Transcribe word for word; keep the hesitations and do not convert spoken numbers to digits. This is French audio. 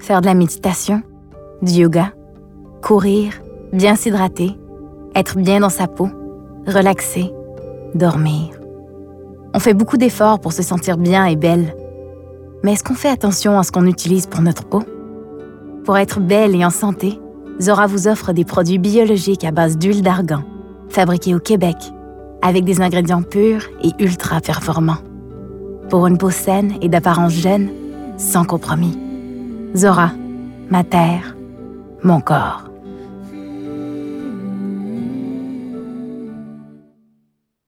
faire de la méditation, du yoga, courir, bien s'hydrater, être bien dans sa peau, relaxer, dormir. On fait beaucoup d'efforts pour se sentir bien et belle. Mais est-ce qu'on fait attention à ce qu'on utilise pour notre peau? Pour être belle et en santé, Zora vous offre des produits biologiques à base d'huile d'argan, fabriqués au Québec, avec des ingrédients purs et ultra performants. Pour une peau saine et d'apparence jeune, sans compromis. Zora, ma terre, mon corps.